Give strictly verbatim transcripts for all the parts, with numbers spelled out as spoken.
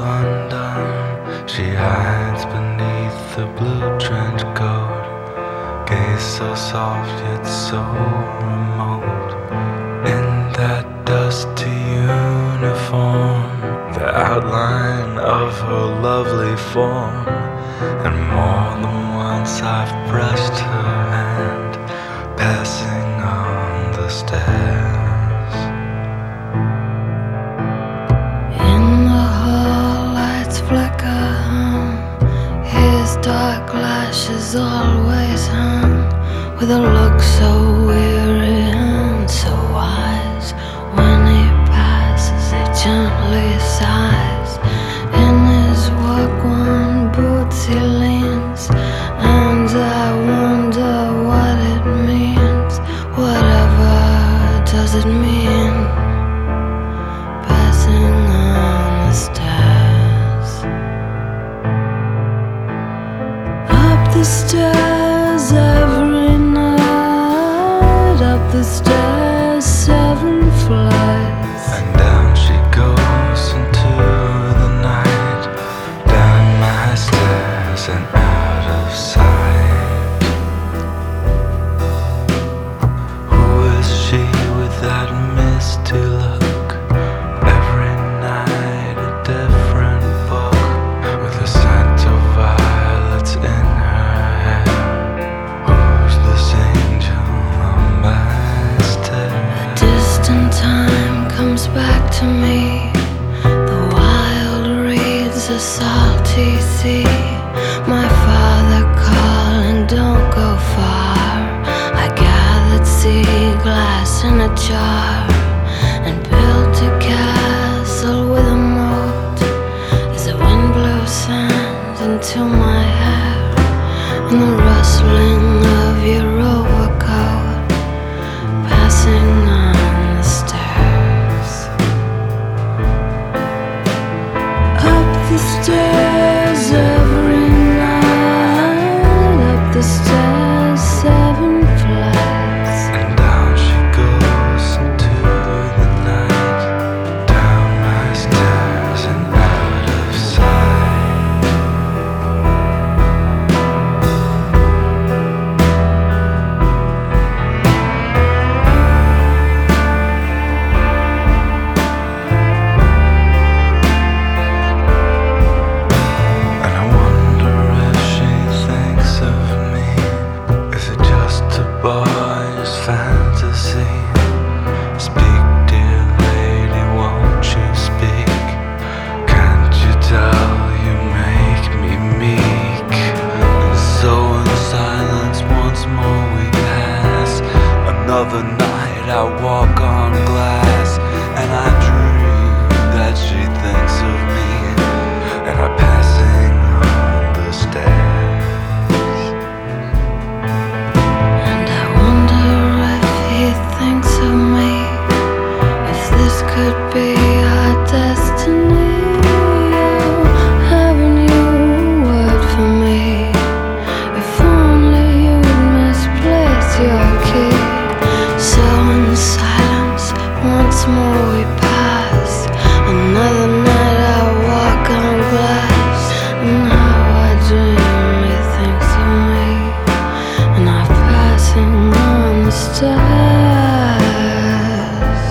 undone. She hides beneath the blue trench coat, gaze so soft yet so remote. In that dusty uniform, the outline of her lovely form, and more than once I've pressed her hand, passing on the stairs. In the hall lights flicker hum, his dark lashes always hung, with a look so weary and so wise. When he passes he gently sighs. In his work-worn boots he leans, and I wonder what it means. Whatever does it mean? Passing on the stairs. Up the stairs every night, up the stairs seven flights, And down she goes into the night, down my stairs and out of sight. Who is she with that misty look? Every night a different book, with a scent of violets in her hair. Who's this angel on my stairs? distant time comes back to me. The wild reeds, a salty sea. My father calling, don't go far. I gathered sea glass in a jar, and built a castle with a moat. As the wind blew sand into my hair, and the rustling of your overcoat, passing on the stairs. Up the stairs every night, up the stairs seven flights, And down she goes into the night, down my stairs and out of sight. And I wonder if she thinks of me. Is it just a boy's fantasy? Speak, dear lady, won't you speak? Can't you tell you make me meek? And so in silence once more we pass. Another night I walk on glass, and I dream that she thinks of me, and I'm passing on the stairs. and I wonder if he thinks of me, if this could be our destiny. Oh, haven't you a word for me? If only you'd misplace your key. So in silence once more we pass. Another night I walk on glass, and how I dream he thinks of me, and I'm passing on the stairs.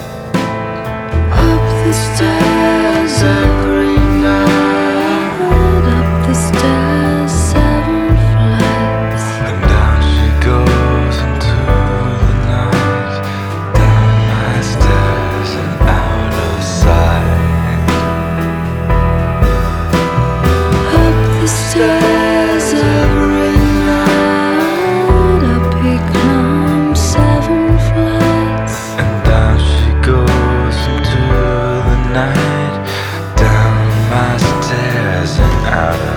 Up the stairs every night, up the stairs seven flights, And down she goes into the night, down my stairs and out of sight. up the stairs every night, up he climbs seven flights, And down she goes into the night, down my stairs and out of